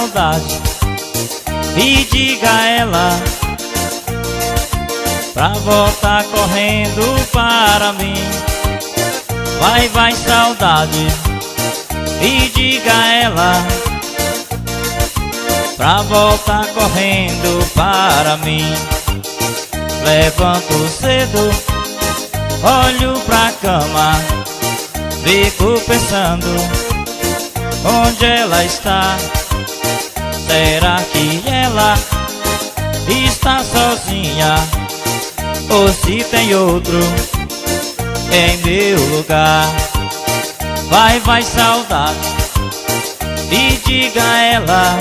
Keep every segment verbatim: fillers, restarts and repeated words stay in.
saudade e diga a ela pra voltar correndo para mim. Vai, vai saudade e diga a ela pra voltar correndo para mim. Levanto cedo, olho pra cama, fico pensando onde ela está. Será que ela está sozinha ou se tem outro em meu lugar? Vai, vai saudade e diga a ela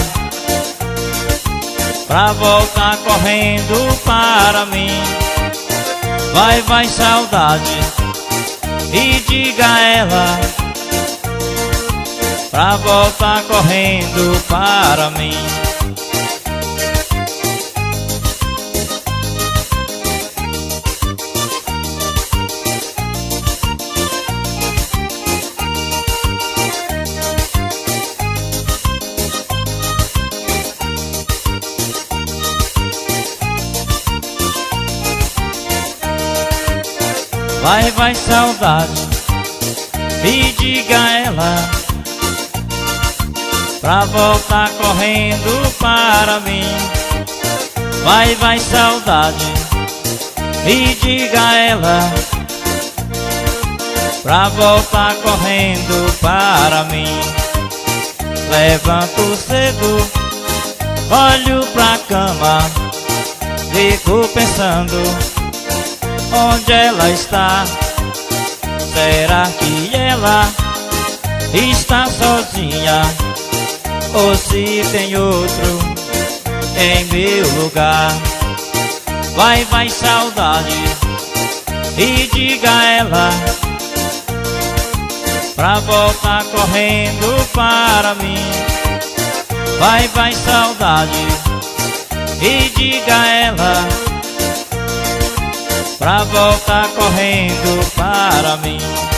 pra voltar correndo para mim. Vai, vai saudade e diga a ela pra voltar correndo para mim. Vai, vai saudade e diga a ela pra voltar correndo para mim. Vai, vai saudade e diga a ela pra voltar correndo para mim. Levanto cedo, olho pra cama, fico pensando onde ela está. Será que ela está sozinha ou se tem outro em meu lugar? Vai, vai saudade e diga a ela pra voltar correndo para mim. Vai, vai saudade e diga a ela pra voltar correndo para mim.